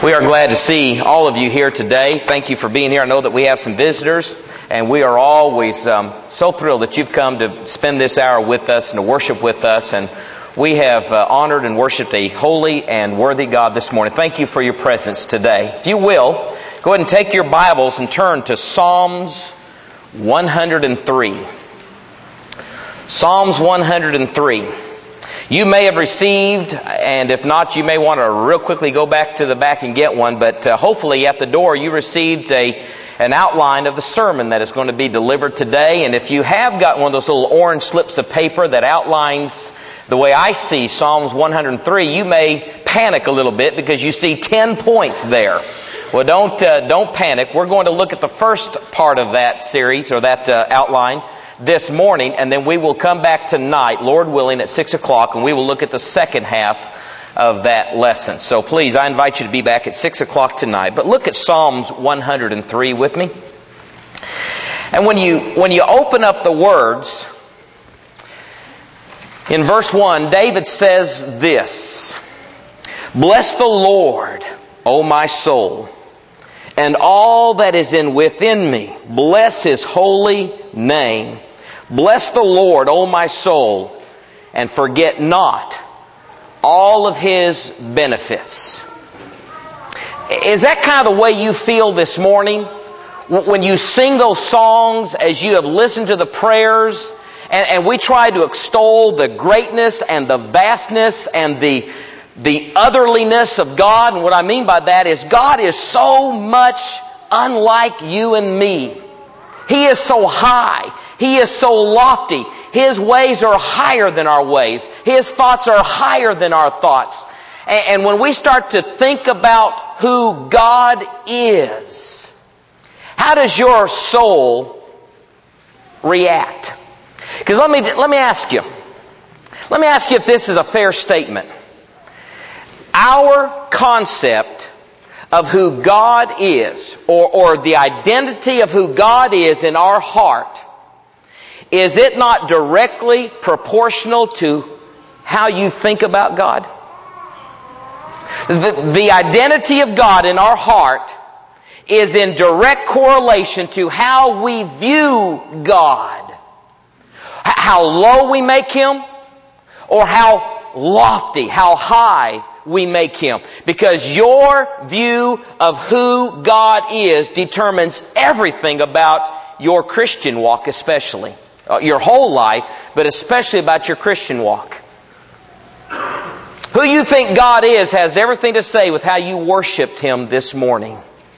We are glad to see all of you here today. Thank you for being here. I know that we have some visitors, and we are always so thrilled that you've come to spend this hour with us and to worship with us. And we have honored and worshiped a holy and worthy God this morning. Thank you for your presence today. If you will, go ahead and take your Bibles and turn to Psalms 103. Psalms 103. You may have received, and if not, you may want to real quickly go back to the back and get one, but hopefully at the door you received an outline of the sermon that is going to be delivered today. And if you have got one of those little orange slips of paper that outlines the way I see Psalms 103, you may panic a little bit because you see 10 points there. Well, don't panic. We're going to look at the first part of that series, or that outline, this morning, and then we will come back tonight, Lord willing, at 6 o'clock, and we will look at the second half of that lesson. So please, I invite you to be back at 6 o'clock tonight. But look at Psalms 103 with me. And when you open up the words, in verse 1, David says this: "Bless the Lord, O my soul, and all that is within me. Bless His holy name. Bless the Lord, O my soul, and forget not all of His benefits." Is that kind of the way you feel this morning? When you sing those songs, as you have listened to the prayers, and we try to extol the greatness and the vastness and the otherliness of God. And what I mean by that is God is so much unlike you and me. He is so high. He is so lofty. His ways are higher than our ways. His thoughts are higher than our thoughts. And when we start to think about who God is, how does your soul react? Because let me ask you. Let me ask you if this is a fair statement. Our concept of who God is, or the identity of who God is in our heart, is it not directly proportional to how you think about God? The identity of God in our heart is in direct correlation to how we view God. How low we make Him, or how lofty, how high we make Him. Because your view of who God is determines everything about your Christian walk, especially. Your whole life, but especially about your Christian walk. Who you think God is has everything to say with how you worshiped Him this morning.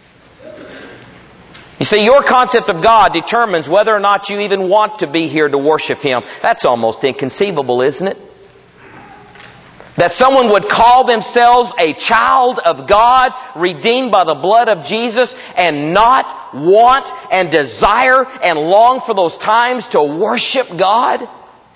You see, your concept of God determines whether or not you even want to be here to worship Him. That's almost inconceivable, isn't it? That someone would call themselves a child of God, redeemed by the blood of Jesus, and not want and desire and long for those times to worship God.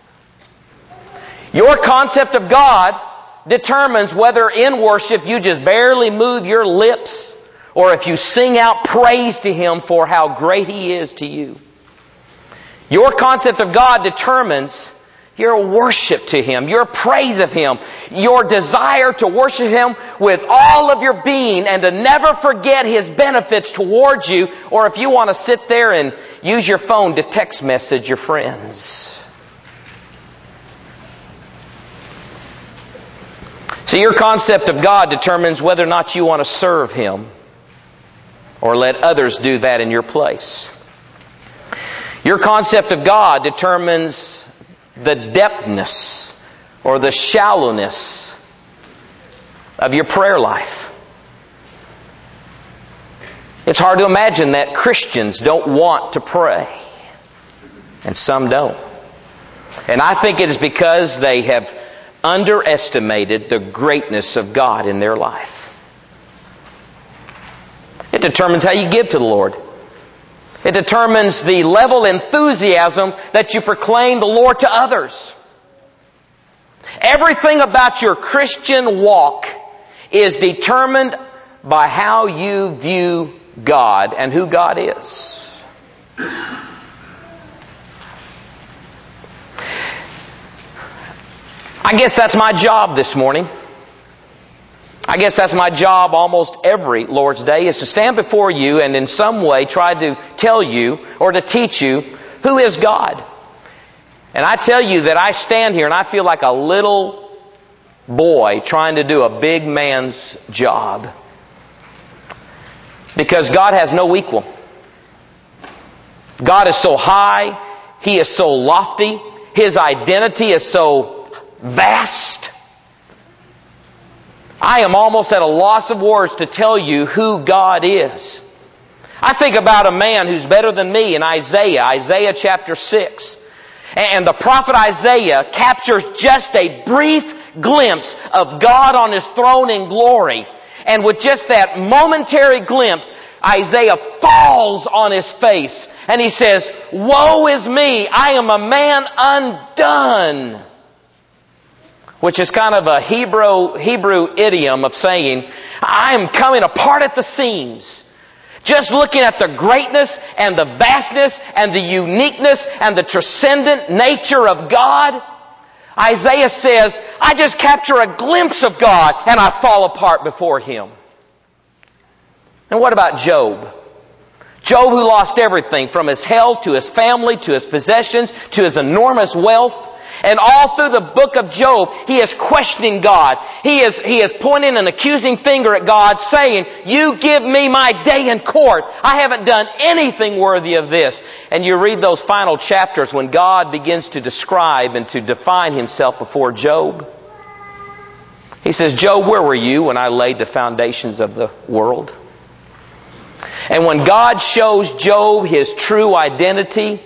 Your concept of God determines whether in worship you just barely move your lips, or if you sing out praise to Him for how great He is to you. Your concept of God determines your worship to Him, your praise of Him, your desire to worship Him with all of your being and to never forget His benefits towards you, or if you want to sit there and use your phone to text message your friends. So your concept of God determines whether or not you want to serve Him or let others do that in your place. Your concept of God determines the depthness or the shallowness of your prayer life. It's hard to imagine that Christians don't want to pray, and some don't. And I think it is because they have underestimated the greatness of God in their life. It determines how you give to the Lord. It determines the level of enthusiasm that you proclaim the Lord to others. Everything about your Christian walk is determined by how you view God and who God is. I guess that's my job this morning. I guess that's my job almost every Lord's Day, is to stand before you and in some way try to tell you or to teach you who is God. And I tell you that I stand here and I feel like a little boy trying to do a big man's job. Because God has no equal. God is so high. He is so lofty. His identity is so vast. I am almost at a loss of words to tell you who God is. I think about a man who's better than me in Isaiah chapter 6. And the prophet Isaiah captures just a brief glimpse of God on His throne in glory. And with just that momentary glimpse, Isaiah falls on his face and he says, "Woe is me, I am a man undone." Which is kind of a Hebrew idiom of saying, I am coming apart at the seams. Just looking at the greatness and the vastness and the uniqueness and the transcendent nature of God, Isaiah says, I just capture a glimpse of God and I fall apart before Him. And what about Job? Job, who lost everything from his health to his family to his possessions to his enormous wealth. And all through the book of Job, he is questioning God. He is pointing an accusing finger at God saying, "You give me my day in court. I haven't done anything worthy of this." And you read those final chapters when God begins to describe and to define Himself before Job. He says, "Job, where were you when I laid the foundations of the world?" And when God shows Job his true identity,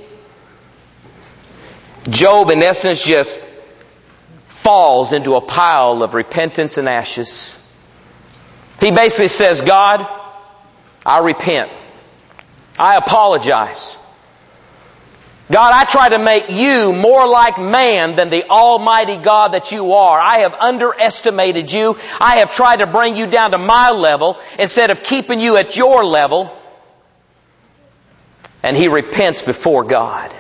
Job, in essence, just falls into a pile of repentance and ashes. He basically says, "God, I repent. I apologize. God, I try to make you more like man than the Almighty God that you are. I have underestimated you. I have tried to bring you down to my level instead of keeping you at your level." And he repents before God.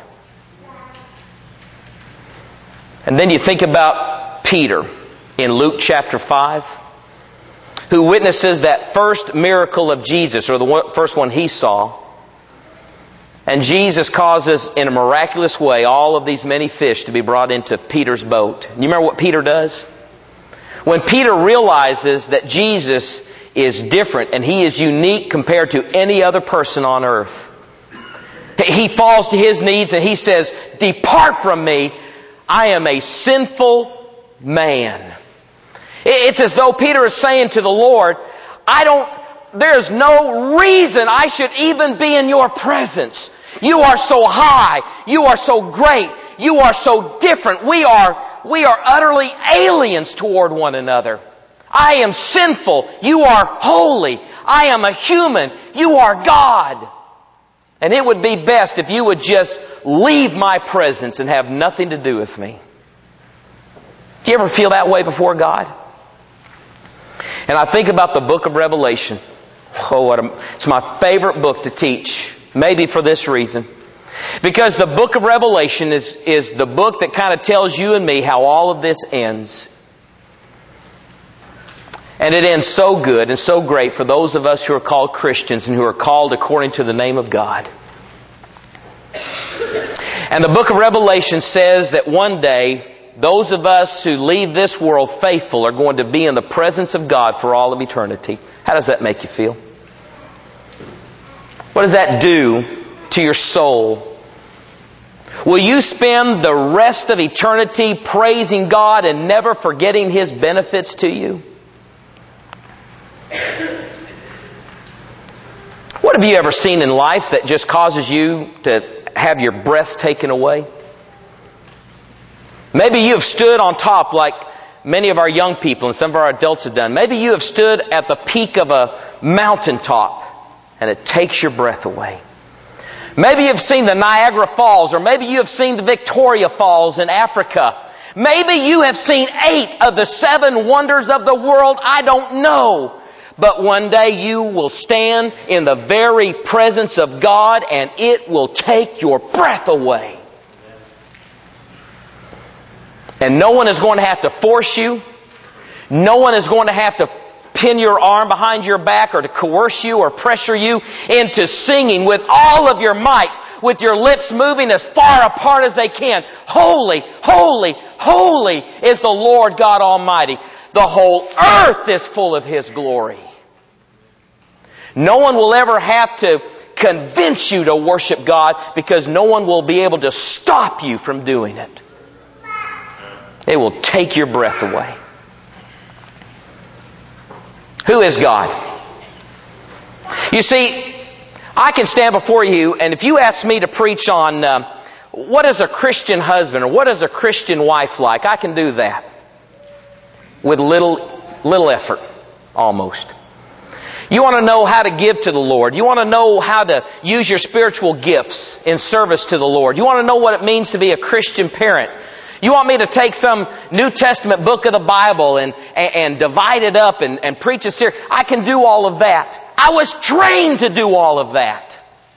And then you think about Peter in Luke chapter 5, who witnesses that first miracle of Jesus, or the first one he saw. And Jesus causes, in a miraculous way, all of these many fish to be brought into Peter's boat. You remember what Peter does? When Peter realizes that Jesus is different and He is unique compared to any other person on earth, he falls to his knees and he says, "Depart from me, I am a sinful man." It's as though Peter is saying to the Lord, there's no reason I should even be in your presence. You are so high. You are so great. You are so different. We are utterly aliens toward one another. I am sinful. You are holy. I am a human. You are God. And it would be best if you would just leave my presence and have nothing to do with me. Do you ever feel that way before God? And I think about the book of Revelation. It's my favorite book to teach. Maybe for this reason. Because the book of Revelation is the book that kind of tells you and me how all of this ends. And it ends so good and so great for those of us who are called Christians and who are called according to the name of God. And the book of Revelation says that one day, those of us who leave this world faithful are going to be in the presence of God for all of eternity. How does that make you feel? What does that do to your soul? Will you spend the rest of eternity praising God and never forgetting His benefits to you? What have you ever seen in life that just causes you to have your breath taken away? Maybe you have stood on top like many of our young people and some of our adults have done. Maybe you have stood at the peak of a mountaintop and it takes your breath away. Maybe you've seen the Niagara Falls, or maybe you have seen the Victoria Falls in Africa. Maybe you have seen 8 of the 7 wonders of the world. I don't know. But one day you will stand in the very presence of God and it will take your breath away. And no one is going to have to force you. No one is going to have to pin your arm behind your back or to coerce you or pressure you into singing with all of your might, with your lips moving as far apart as they can. Holy, holy, holy is the Lord God Almighty. The whole earth is full of His glory. No one will ever have to convince you to worship God, because no one will be able to stop you from doing it. It will take your breath away. Who is God? You see, I can stand before you, and if you ask me to preach on what is a Christian husband or what is a Christian wife like, I can do that with little effort, almost. You want to know how to give to the Lord. You want to know how to use your spiritual gifts in service to the Lord. You want to know what it means to be a Christian parent. You want me to take some New Testament book of the Bible and divide it up and preach a series. I can do all of that. I was trained to do all of that.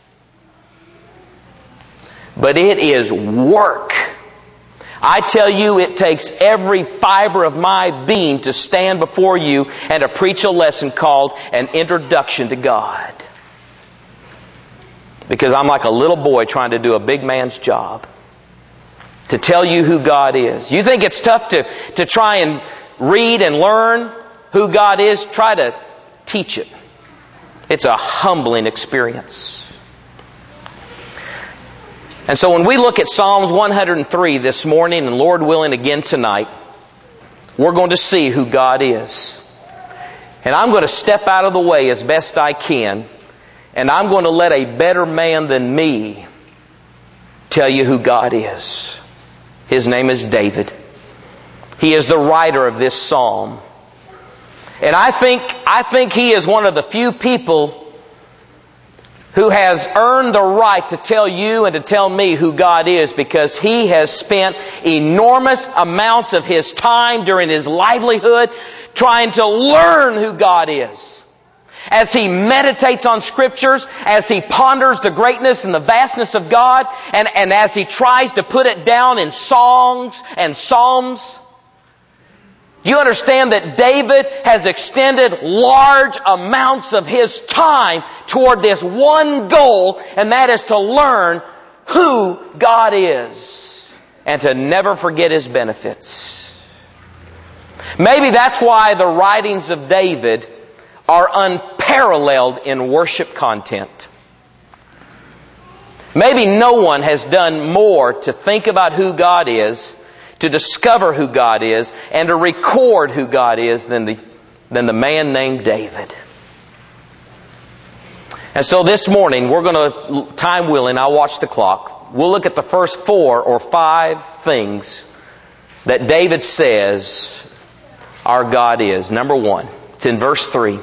But it is work. I tell you, it takes every fiber of my being to stand before you and to preach a lesson called An Introduction to God. Because I'm like a little boy trying to do a big man's job. To tell you who God is. You think it's tough to try and read and learn who God is? Try to teach it. It's a humbling experience. And so when we look at Psalms 103 this morning, and Lord willing again tonight, we're going to see who God is. And I'm going to step out of the way as best I can, and I'm going to let a better man than me tell you who God is. His name is David. He is the writer of this psalm. And I think he is one of the few people who has earned the right to tell you and to tell me who God is, because he has spent enormous amounts of his time during his livelihood trying to learn who God is. As he meditates on Scriptures, as he ponders the greatness and the vastness of God, and as he tries to put it down in songs and psalms, you understand that David has extended large amounts of his time toward this one goal, and that is to learn who God is and to never forget His benefits. Maybe that's why the writings of David are unparalleled in worship content. Maybe no one has done more to think about who God is, to discover who God is, and to record who God is than the man named David. And so this morning, we're going to, time willing, I'll watch the clock. We'll look at the first 4 or 5 things that David says our God is. Number 1, it's in verse 3.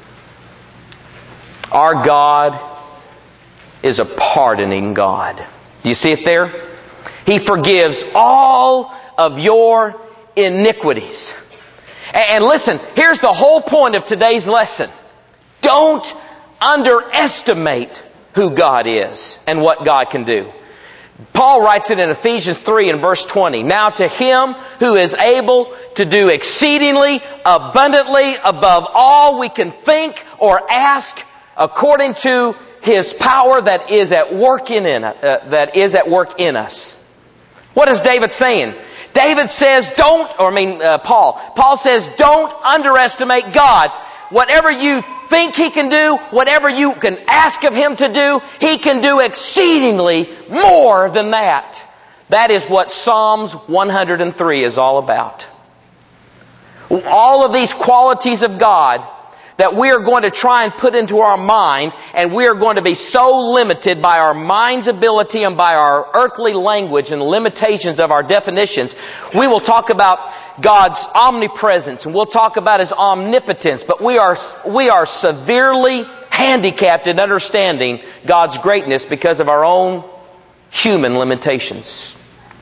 Our God is a pardoning God. Do you see it there? He forgives all of your iniquities. And listen, here's the whole point of today's lesson. Don't underestimate who God is and what God can do. Paul writes it in Ephesians 3 and verse 20. Now to Him who is able to do exceedingly abundantly above all we can think or ask, according to His power that is at work in us. What is David saying? David says, Paul says, don't underestimate God. Whatever you think He can do, whatever you can ask of Him to do, He can do exceedingly more than that. That is what Psalms 103 is all about. All of these qualities of God that we are going to try and put into our mind, and we are going to be so limited by our mind's ability and by our earthly language and the limitations of our definitions. We will talk about God's omnipresence, and we'll talk about His omnipotence, but we are severely handicapped in understanding God's greatness because of our own human limitations.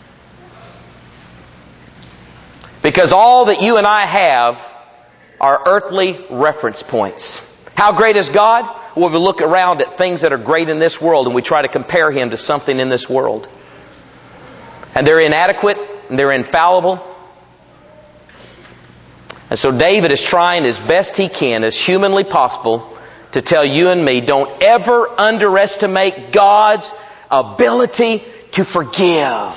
Because all that you and I have are earthly reference points. How great is God? Well, we look around at things that are great in this world and we try to compare Him to something in this world. And they're inadequate, and they're infallible. And so David is trying as best he can, as humanly possible, to tell you and me, don't ever underestimate God's ability to forgive.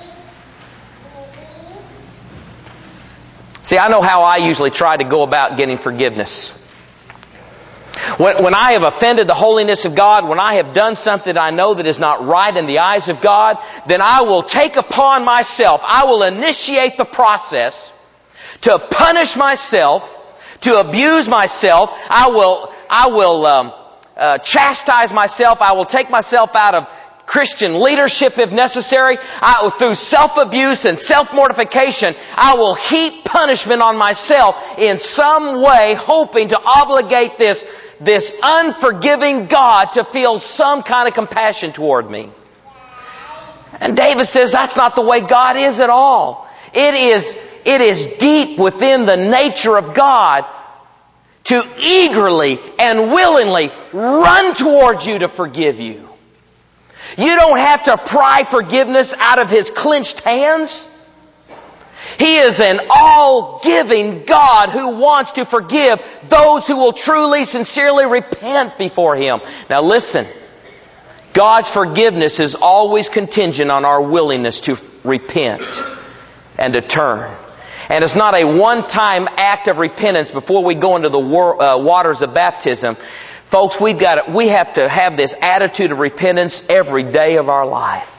See, I know how I usually try to go about getting forgiveness. When I have offended the holiness of God, when I have done something I know that is not right in the eyes of God, then I will take upon myself, I will initiate the process to punish myself, to abuse myself. I will chastise myself. I will take myself out of Christian leadership if necessary. Through self-abuse and self-mortification, I will heap punishment on myself in some way, hoping to obligate this unforgiving God to feel some kind of compassion toward me. And David says that's not the way God is at all. It is deep within the nature of God to eagerly and willingly run towards you to forgive you. You don't have to pry forgiveness out of His clenched hands. He is an all-giving God who wants to forgive those who will truly, sincerely repent before Him. Now listen, God's forgiveness is always contingent on our willingness to repent and to turn. And it's not a one-time act of repentance before we go into the waters of baptism. Folks, we have to have this attitude of repentance every day of our life.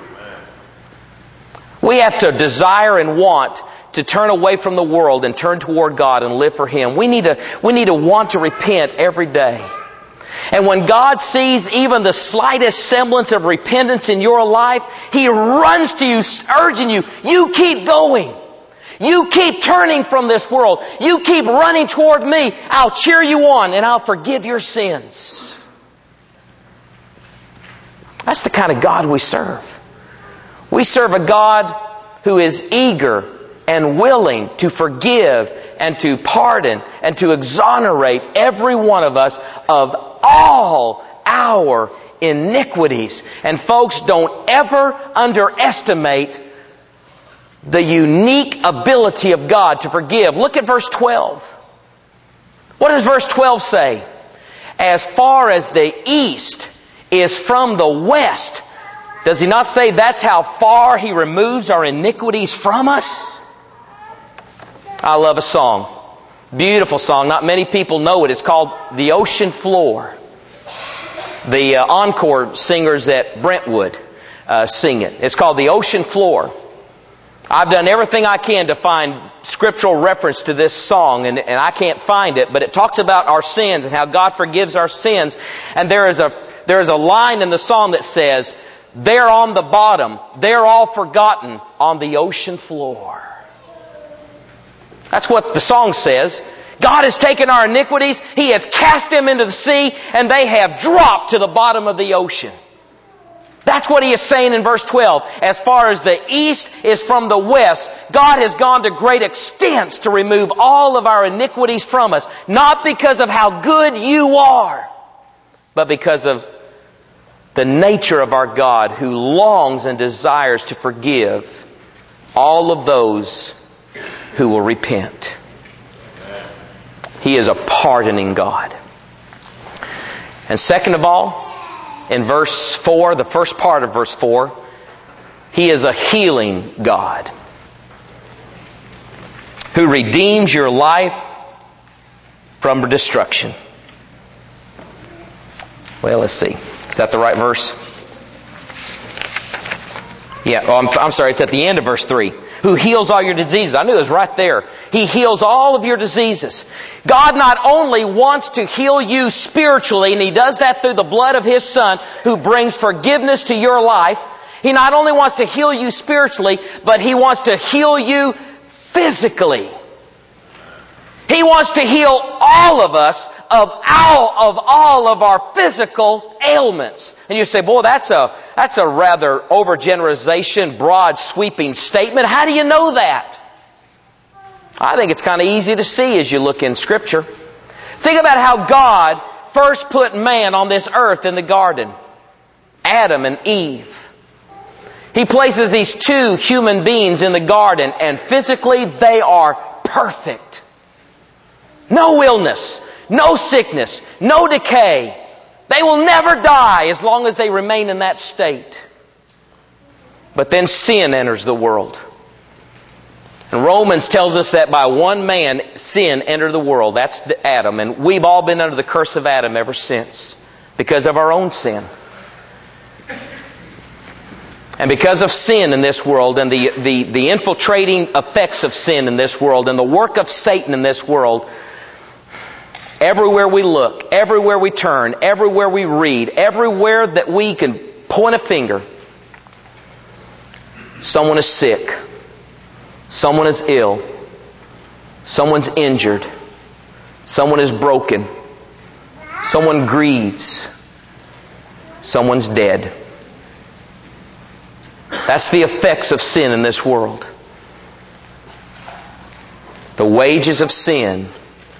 We have to desire and want to turn away from the world and turn toward God and live for Him. We need to want to repent every day. And when God sees even the slightest semblance of repentance in your life, He runs to you, urging you, you keep going. You keep turning from this world. You keep running toward me. I'll cheer you on and I'll forgive your sins. That's the kind of God we serve. We serve a God who is eager and willing to forgive and to pardon and to exonerate every one of us of all our iniquities. And folks, don't ever underestimate the unique ability of God to forgive. Look at verse 12. What does verse 12 say? As far as the east is from the west. Does He not say that's how far He removes our iniquities from us? I love a song. Beautiful song. Not many people know it. It's called The Ocean Floor. The encore singers at Brentwood sing it. It's called The Ocean Floor. I've done everything I can to find scriptural reference to this song, and I can't find it, but it talks about our sins and how God forgives our sins. And there is a line in the song that says, "They're on the bottom, they're all forgotten on the ocean floor." That's what the song says. God has taken our iniquities, He has cast them into the sea, and they have dropped to the bottom of the ocean. That's what He is saying in verse 12. As far as the east is from the west, God has gone to great extents to remove all of our iniquities from us. Not because of how good you are, but because of the nature of our God, who longs and desires to forgive all of those who will repent. He is a pardoning God. And second of all, in verse 4, the first part of verse 4, He is a healing God who redeems your life from destruction. Well, let's see. Is that the right verse? Yeah, I'm sorry, it's at the end of verse 3. Who heals all your diseases. I knew it was right there. He heals all of your diseases. God not only wants to heal you spiritually, and He does that through the blood of His Son, who brings forgiveness to your life. He not only wants to heal you spiritually, but He wants to heal you physically. He wants to heal all of us of all of our physical ailments. And you say, boy, that's a rather overgeneralization, broad, sweeping statement. How do you know that? I think it's kind of easy to see as you look in Scripture. Think about how God first put man on this earth in the garden. Adam and Eve. He places these two human beings in the garden, and physically they are perfect. No illness, no sickness, no decay. They will never die as long as they remain in that state. But then sin enters the world. And Romans tells us that by one man, sin entered the world. That's Adam. And we've all been under the curse of Adam ever since because of our own sin. And because of sin in this world and the infiltrating effects of sin in this world and the work of Satan in this world, everywhere we look, everywhere we turn, everywhere we read, everywhere that we can point a finger, someone is sick, someone is ill, someone's injured, someone is broken, someone grieves, someone's dead. That's the effects of sin in this world. The wages of sin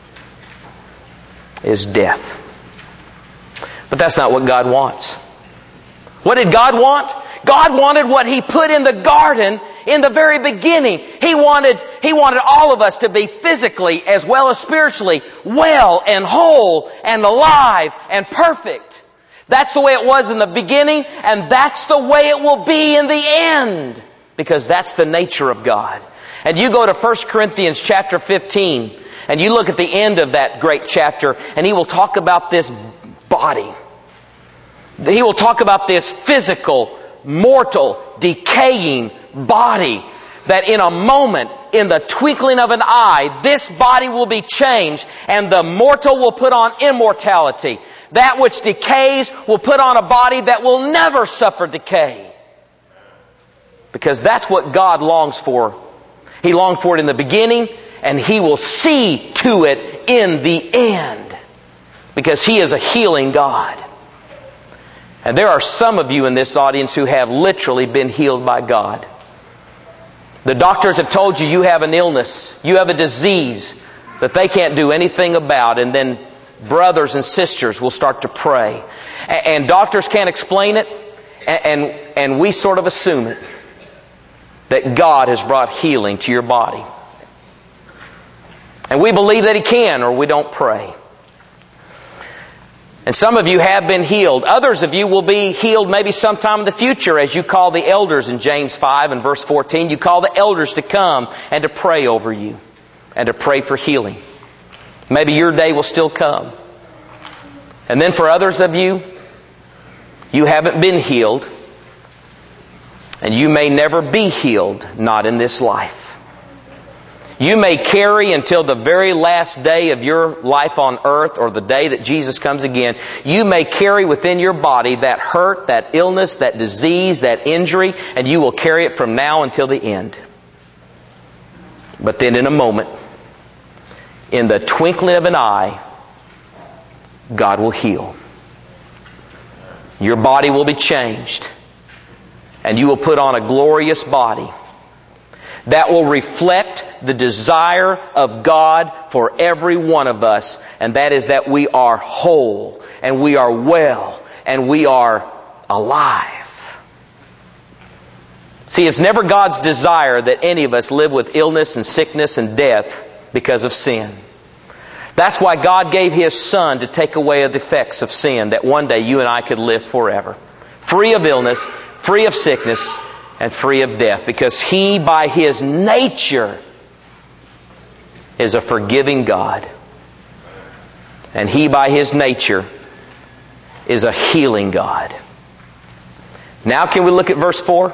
is death. But that's not what God wants. What did God want? God wanted what He put in the garden in the very beginning. He wanted all of us to be physically as well as spiritually well and whole and alive and perfect. That's the way it was in the beginning, and that's the way it will be in the end. Because that's the nature of God. And you go to 1 Corinthians chapter 15, and you look at the end of that great chapter, and he will talk about this body. He will talk about this physical, mortal, decaying body that in a moment, in the twinkling of an eye, this body will be changed, and the mortal will put on immortality. That which decays will put on a body that will never suffer decay. Because that's what God longs for. He longed for it in the beginning, and He will see to it in the end. Because He is a healing God. And there are some of you in this audience who have literally been healed by God. The doctors have told you you have an illness, you have a disease that they can't do anything about, and then brothers and sisters will start to pray. And doctors can't explain it, and we sort of assume it, that God has brought healing to your body. And we believe that He can, or we don't pray. And some of you have been healed. Others of you will be healed maybe sometime in the future as you call the elders in James 5 and verse 14. You call the elders to come and to pray over you and to pray for healing. Maybe your day will still come. And then for others of you, you haven't been healed. And you may never be healed, not in this life. You may carry until the very last day of your life on earth, or the day that Jesus comes again, you may carry within your body that hurt, that illness, that disease, that injury, and you will carry it from now until the end. But then in a moment, in the twinkling of an eye, God will heal. Your body will be changed. And you will put on a glorious body that will reflect the desire of God for every one of us. And that is that we are whole, and we are well, and we are alive. See, it's never God's desire that any of us live with illness and sickness and death because of sin. That's why God gave His Son to take away the effects of sin, that one day you and I could live forever. Free of illness, free of sickness, and free of death. Because He, by His nature, is a forgiving God. And He, by His nature, is a healing God. Now can we look at verse 4?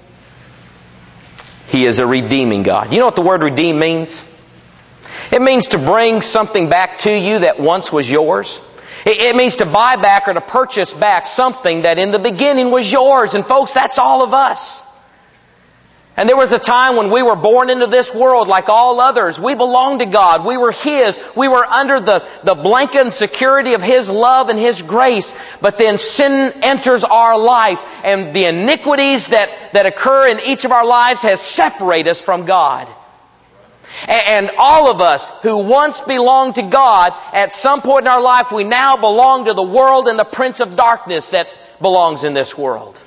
He is a redeeming God. You know what the word redeem means? It means to bring something back to you that once was yours. It means to buy back or to purchase back something that in the beginning was yours. And folks, that's all of us. And there was a time when we were born into this world like all others. We belonged to God. We were His. We were under the blanket and security of His love and His grace. But then sin enters our life, and the iniquities that occur in each of our lives has separated us from God. And all of us who once belonged to God, at some point in our life, we now belong to the world and the prince of darkness that belongs in this world.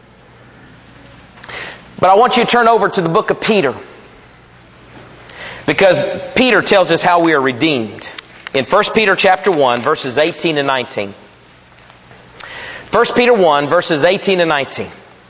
But I want you to turn over to the book of Peter. Because Peter tells us how we are redeemed. In 1 Peter chapter 1, verses 18 and 19. 1 Peter 1, verses 18 and 19.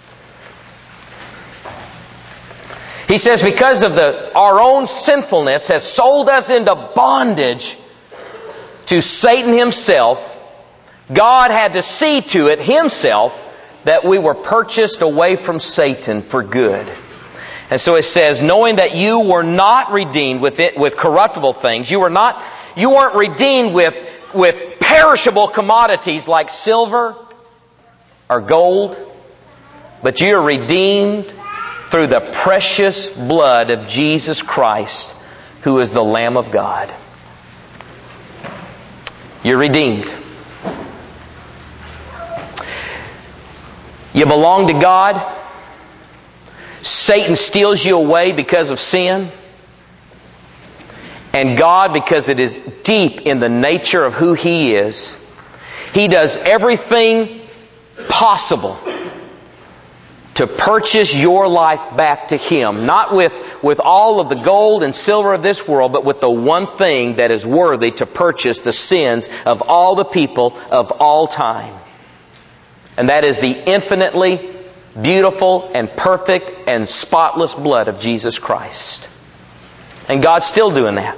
He says, because of our own sinfulness has sold us into bondage to Satan himself, God had to see to it himself that we were purchased away from Satan for good. And so it says, knowing that you were not redeemed with corruptible things. You weren't redeemed with perishable commodities like silver or gold, but you are redeemed through the precious blood of Jesus Christ, who is the Lamb of God. You're redeemed. You belong to God. Satan steals you away because of sin. And God, because it is deep in the nature of who He is, He does everything possible to purchase your life back to Him. Not with all of the gold and silver of this world, but with the one thing that is worthy to purchase the sins of all the people of all time. And that is the infinitely beautiful and perfect and spotless blood of Jesus Christ. And God's still doing that.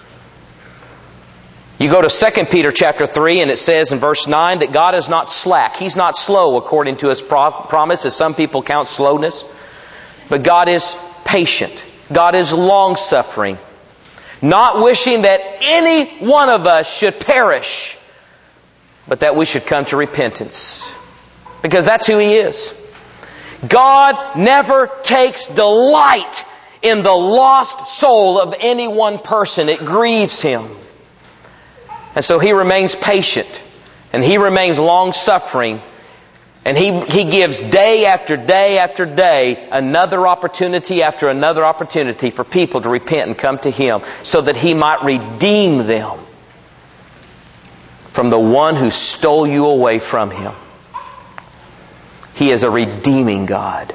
You go to 2 Peter chapter 3 and it says in verse 9 that God is not slack. He's not slow according to His promise, as some people count slowness. But God is patient. God is long-suffering. Not wishing that any one of us should perish, but that we should come to repentance. Because that's who He is. God never takes delight in the lost soul of any one person. It grieves Him. And so He remains patient. And He remains long-suffering. And He gives day after day after day another opportunity after another opportunity for people to repent and come to Him, so that He might redeem them from the one who stole you away from Him. He is a redeeming God.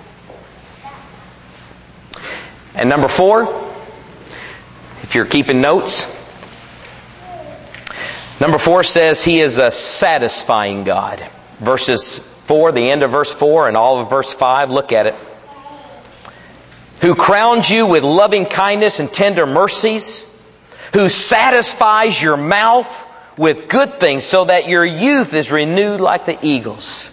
And number 4, if you're keeping notes, number 4 says He is a satisfying God. Verses 4, the end of verse 4 and all of verse 5, look at it. Who crowns you with loving kindness and tender mercies, who satisfies your mouth with good things so that your youth is renewed like the eagles.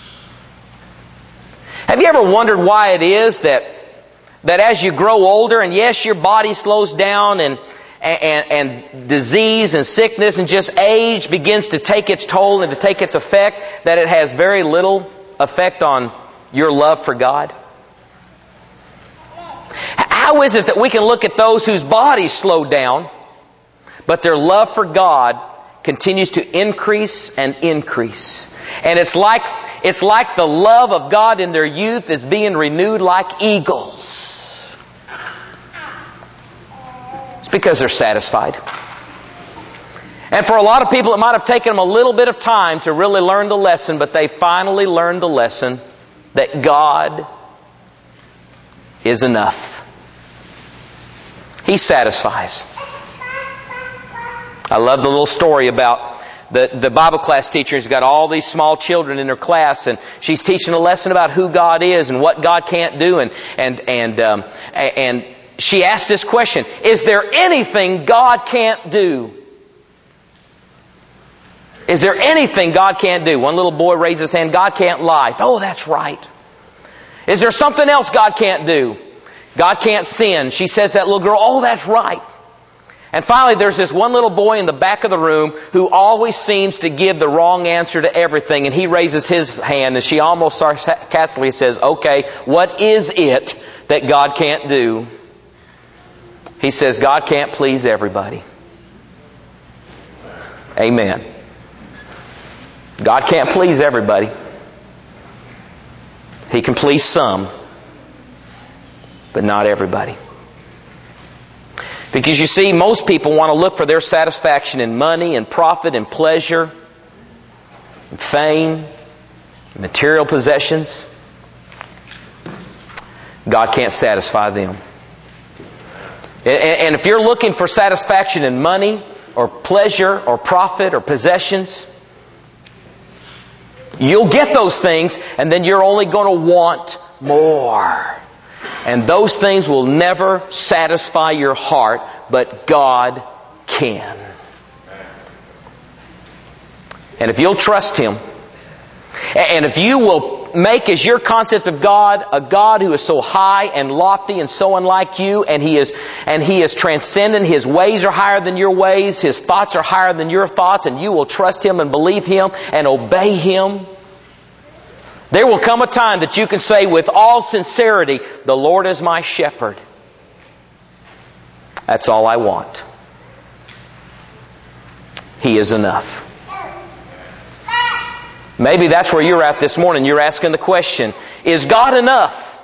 Have you ever wondered why it is that as you grow older, and yes, your body slows down and disease and sickness and just age begins to take its toll and to take its effect, that it has very little effect on your love for God? How is it that we can look at those whose bodies slow down, but their love for God continues to increase and increase? And it's like the love of God in their youth is being renewed like eagles. It's because they're satisfied. And for a lot of people, it might have taken them a little bit of time to really learn the lesson, but they finally learned the lesson that God is enough. He satisfies. I love the little story about the Bible class teacher has got all these small children in her class, and she's teaching a lesson about who God is and what God can't do. And she asked this question: is there anything God can't do? Is there anything God can't do? One little boy raised his hand. God can't lie. Oh, that's right. Is there something else God can't do? God can't sin. She says to that little girl, oh, that's right. And finally, there's this one little boy in the back of the room who always seems to give the wrong answer to everything. And he raises his hand, and she almost sarcastically says, okay, what is it that God can't do? He says, God can't please everybody. Amen. God can't please everybody. He can please some, but not everybody. Because you see, most people want to look for their satisfaction in money and profit and pleasure and fame, and material possessions. God can't satisfy them. And if you're looking for satisfaction in money or pleasure or profit or possessions, you'll get those things, and then you're only going to want more. And those things will never satisfy your heart, but God can. And if you'll trust Him, and if you will make as your concept of God a God who is so high and lofty and so unlike you, and He is transcendent, His ways are higher than your ways, His thoughts are higher than your thoughts, and you will trust Him and believe Him and obey Him, there will come a time that you can say with all sincerity, the Lord is my shepherd. That's all I want. He is enough. Maybe that's where you're at this morning. You're asking the question, is God enough?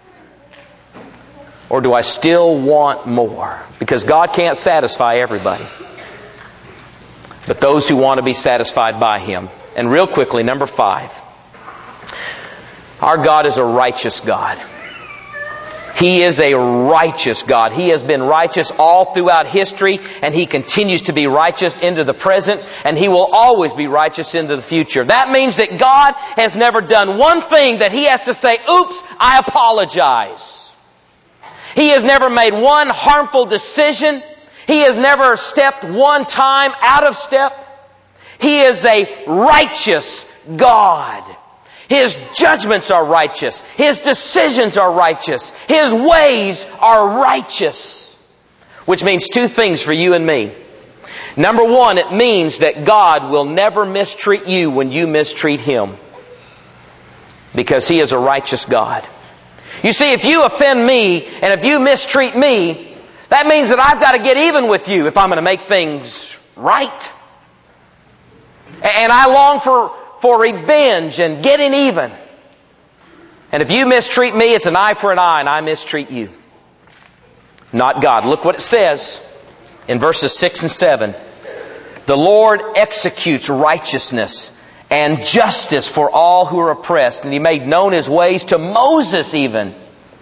Or do I still want more? Because God can't satisfy everybody, but those who want to be satisfied by Him. And real quickly, number 5. Our God is a righteous God. He is a righteous God. He has been righteous all throughout history, and He continues to be righteous into the present, and He will always be righteous into the future. That means that God has never done one thing that He has to say, oops, I apologize. He has never made one harmful decision. He has never stepped one time out of step. He is a righteous God. His judgments are righteous. His decisions are righteous. His ways are righteous. Which means 2 things for you and me. Number 1, it means that God will never mistreat you when you mistreat Him, because He is a righteous God. You see, if you offend me and if you mistreat me, that means that I've got to get even with you if I'm going to make things right. And I long for revenge and getting even. And if you mistreat me, it's an eye for an eye, and I mistreat you. Not God. Look what it says in verses 6 and 7. The Lord executes righteousness and justice for all who are oppressed. And He made known His ways to Moses even,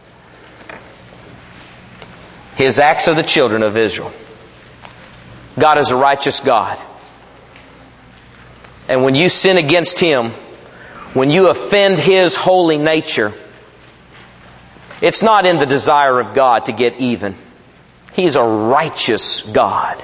His acts of the children of Israel. God is a righteous God. And when you sin against Him, when you offend His holy nature, it's not in the desire of God to get even. He's a righteous God.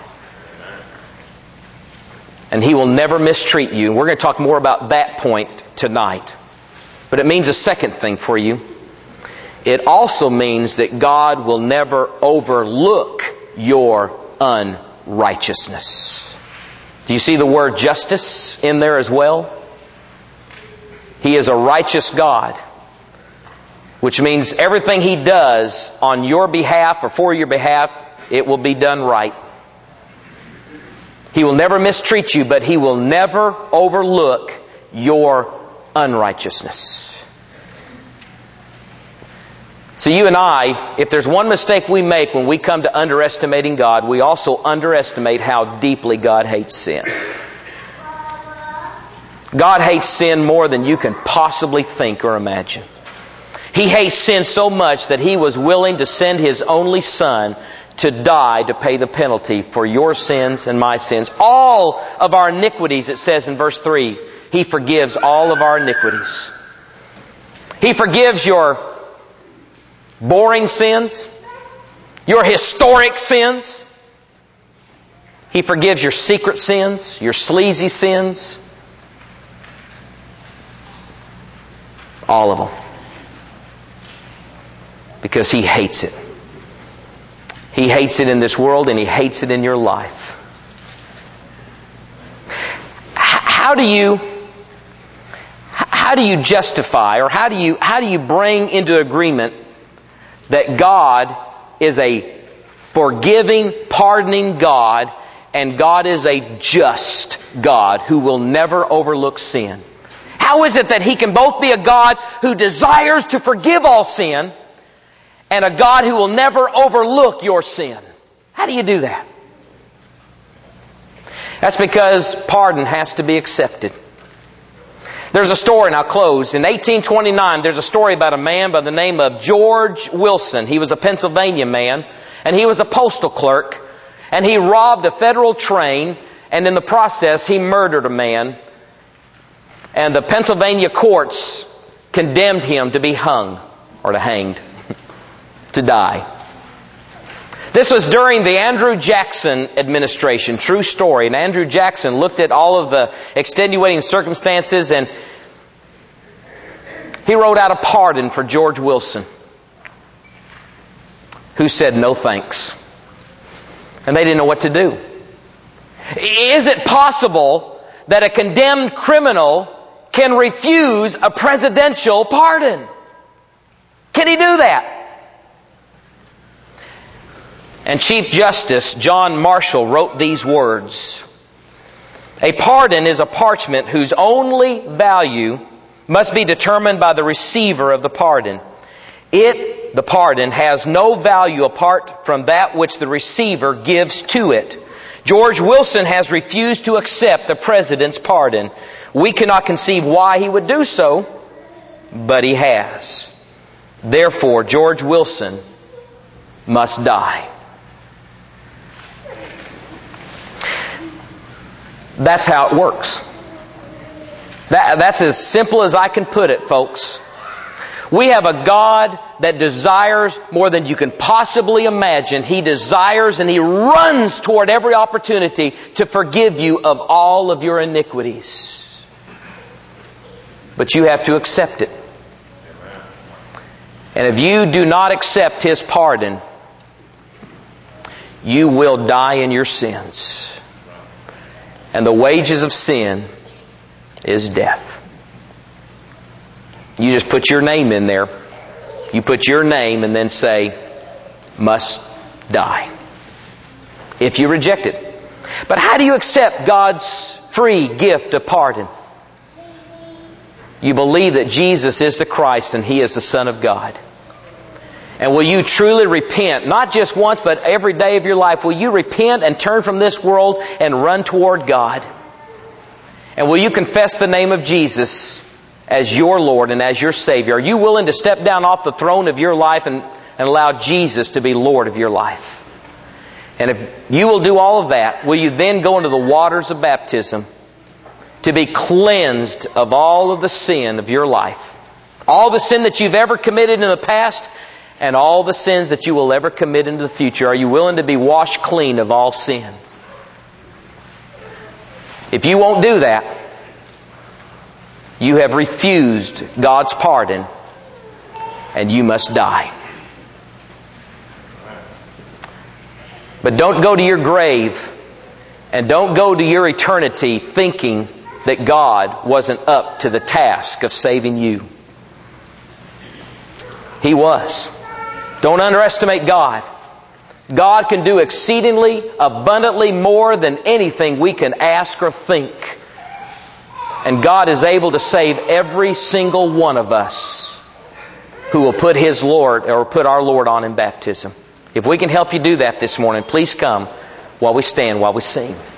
And He will never mistreat you. And we're going to talk more about that point tonight. But it means a second thing for you. It also means that God will never overlook your unrighteousness. Do you see the word justice in there as well? He is a righteous God, which means everything He does on your behalf or for your behalf, it will be done right. He will never mistreat you, but He will never overlook your unrighteousness. So you and I, if there's one mistake we make when we come to underestimating God, we also underestimate how deeply God hates sin. God hates sin more than you can possibly think or imagine. He hates sin so much that He was willing to send His only Son to die to pay the penalty for your sins and my sins. All of our iniquities, it says in verse 3, He forgives all of our iniquities. He forgives your boring sins, your historic sins. He forgives your secret sins, your sleazy sins. All of them. Because He hates it. He hates it in this world, and He hates it in your life. How do you justify, or how do you bring into agreement that God is a forgiving, pardoning God, and God is a just God who will never overlook sin? How is it that He can both be a God who desires to forgive all sin and a God who will never overlook your sin? How do you do that? That's because pardon has to be accepted. There's a story, and I'll close. In 1829, there's a story about a man by the name of George Wilson. He was a Pennsylvania man, and he was a postal clerk, and he robbed a federal train, and in the process he murdered a man. And the Pennsylvania courts condemned him to be hung, or to hanged, to die. This was during the Andrew Jackson administration. True story. And Andrew Jackson looked at all of the extenuating circumstances, and he wrote out a pardon for George Wilson, who said no thanks. And they didn't know what to do. Is it possible that a condemned criminal can refuse a presidential pardon? Can he do that? And Chief Justice John Marshall wrote these words: "A pardon is a parchment whose only value must be determined by the receiver of the pardon. The pardon, has no value apart from that which the receiver gives to it. George Wilson has refused to accept the President's pardon. We cannot conceive why he would do so, but he has. Therefore, George Wilson must die." That's how it works. That's as simple as I can put it, folks. We have a God that desires more than you can possibly imagine. He desires and He runs toward every opportunity to forgive you of all of your iniquities. But you have to accept it. And if you do not accept His pardon, you will die in your sins. And the wages of sin is death. You just put your name in there. You put your name and then say, "must die," if you reject it. But how do you accept God's free gift of pardon? You believe that Jesus is the Christ and He is the Son of God. And will you truly repent, not just once, but every day of your life? Will you repent and turn from this world and run toward God? And will you confess the name of Jesus as your Lord and as your Savior? Are you willing to step down off the throne of your life and allow Jesus to be Lord of your life? And if you will do all of that, will you then go into the waters of baptism to be cleansed of all of the sin of your life? All the sin that you've ever committed in the past and all the sins that you will ever commit into the future. Are you willing to be washed clean of all sin? If you won't do that, you have refused God's pardon, and you must die. But don't go to your grave, and don't go to your eternity thinking that God wasn't up to the task of saving you. He was. Don't underestimate God. God can do exceedingly, abundantly more than anything we can ask or think. And God is able to save every single one of us who will put His Lord, or put our Lord on in baptism. If we can help you do that this morning, please come while we stand, while we sing.